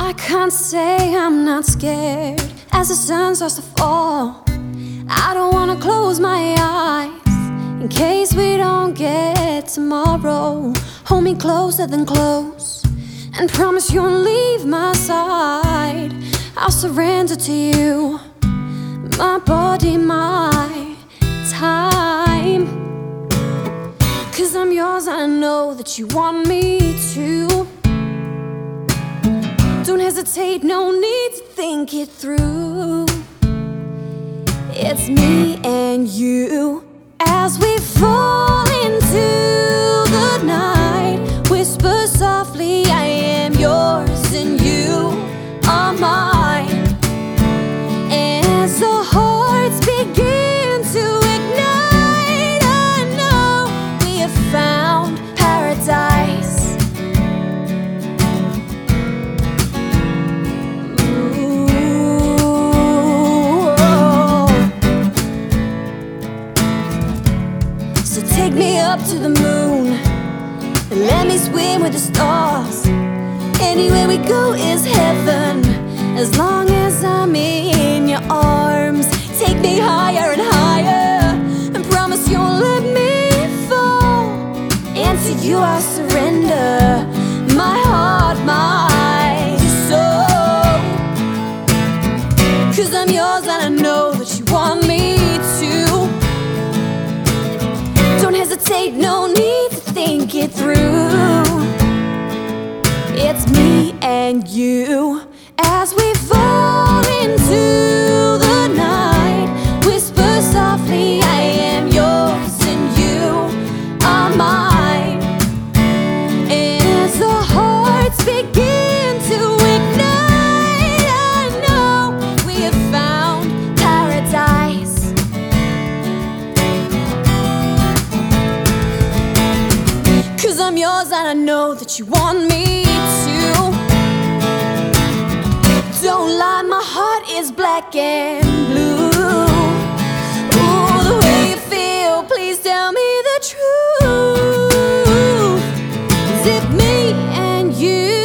I can't say I'm not scared as the sun starts to fall. I don't wanna close my eyes in case we don't get tomorrow. Hold me closer than close and promise you won't leave my side. I'll surrender to you, my body, my time. 'Cause I'm yours and I know that you want me to. Don't hesitate, no need to think it through. It's me and you as we fall into the night. Whisper softly, I am yours and you are mine. And as the hearts begin to ignite, I know we have found paradise. So take me up to the moon and let me swim with the stars. Anywhere we go is heaven, as long as I'm in your arms. Take me higher and higher, and promise you won't let me fall. And to you I surrender my heart, my soul. 'Cause I'm yours and I know that you want me to. Don't hesitate, no need to think it through. It's me and you as we fall into the night. Whisper softly, I am yours and you are mine. And as the hearts begin to ignite, I know we have found paradise. 'Cause I'm yours and I know that you want me to. Don't lie, my heart is black and blue. Ooh, the way you feel, please tell me the truth. Is it me and you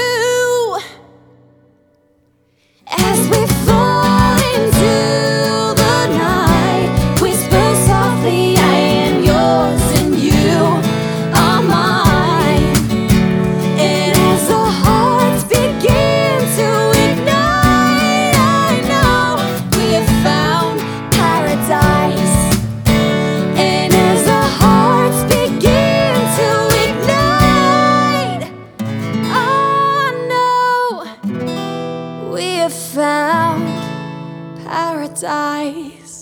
as we fall into the night? Whisper softly, I am yours and you are mine. And as the hearts begin to ignite, I know we have found paradise. And as the hearts begin to ignite, I know we have found paradise.